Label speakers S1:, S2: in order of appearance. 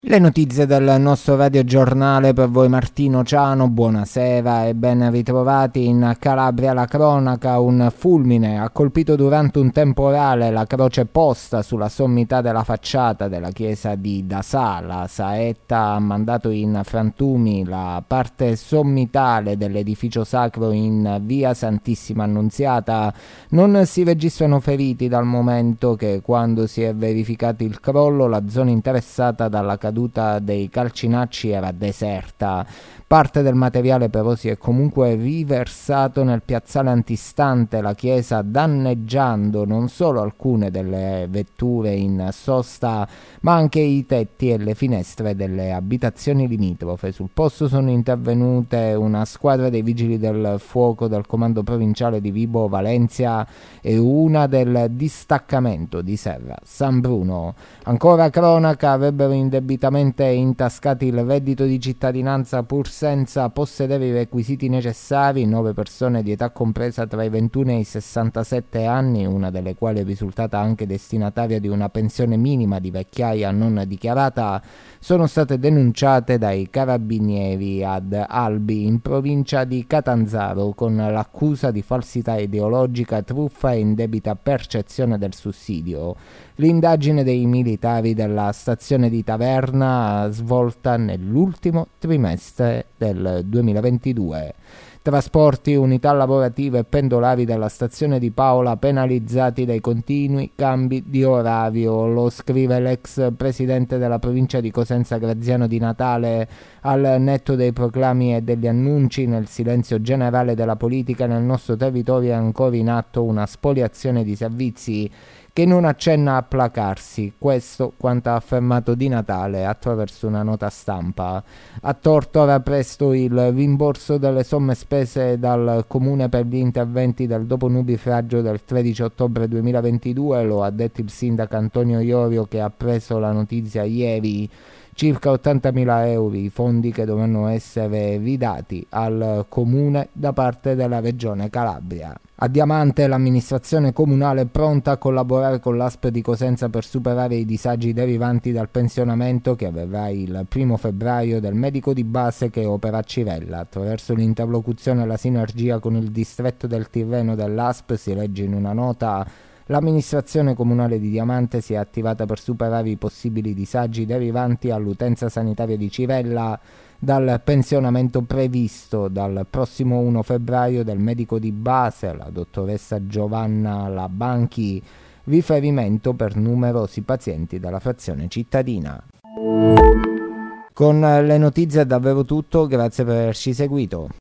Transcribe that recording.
S1: Le notizie del nostro radiogiornale per voi Martino Ciano, buonasera e ben ritrovati. In Calabria la cronaca, un fulmine ha colpito durante un temporale la croce posta sulla sommità della facciata della chiesa di Dasà. La saetta ha mandato in frantumi la parte sommitale dell'edificio sacro in via Santissima Annunziata. Non si registrano feriti dal momento che quando si è verificato il crollo la zona interessata dalla caduta dei calcinacci era deserta. Parte del materiale però si è comunque riversato nel piazzale antistante la chiesa, danneggiando non solo alcune delle vetture in sosta ma anche i tetti e le finestre delle abitazioni limitrofe. Sul posto sono intervenute una squadra dei vigili del fuoco del comando provinciale di Vibo Valencia e una del distaccamento di Serra San Bruno. Ancora cronaca, avrebbero indebitamente intascati il reddito di cittadinanza pur senza possedere i requisiti necessari 9 persone di età compresa tra i 21 e i 67 anni, una delle quali è risultata anche destinataria di una pensione minima di vecchiaia non dichiarata, sono state denunciate dai carabinieri ad Albi in provincia di Catanzaro con l'accusa di falsità ideologica, truffa e indebita percezione del sussidio. L'indagine dei militari della stazione di Taverna svolta nell'ultimo trimestre del 2022. Trasporti, unità lavorative e pendolari della stazione di Paola penalizzati dai continui cambi di orario. Lo scrive l'ex presidente della provincia di Cosenza Graziano Di Natale. Al netto dei proclami e degli annunci, nel silenzio generale della politica nel nostro territorio è ancora in atto una spoliazione di servizi che non accenna a placarsi. Questo quanto ha affermato Di Natale attraverso una nota stampa. A torto ora presto il rimborso delle somme spese dal Comune per gli interventi del dopo nubifragio del 13 ottobre 2022, lo ha detto il sindaco Antonio Iorio, che ha preso la notizia ieri. Circa 80.000 euro i fondi che dovranno essere ridati al comune da parte della regione Calabria. A Diamante l'amministrazione comunale è pronta a collaborare con l'ASP di Cosenza per superare i disagi derivanti dal pensionamento che avverrà il 1 febbraio del medico di base che opera a Cirella. Attraverso l'interlocuzione e la sinergia con il distretto del Tirreno dell'ASP, si legge in una nota, l'amministrazione comunale di Diamante si è attivata per superare i possibili disagi derivanti all'utenza sanitaria di Cirella dal pensionamento previsto dal prossimo 1 febbraio del medico di base, la dottoressa Giovanna Labanchi, riferimento per numerosi pazienti della frazione cittadina. Con le notizie è davvero tutto, grazie per averci seguito.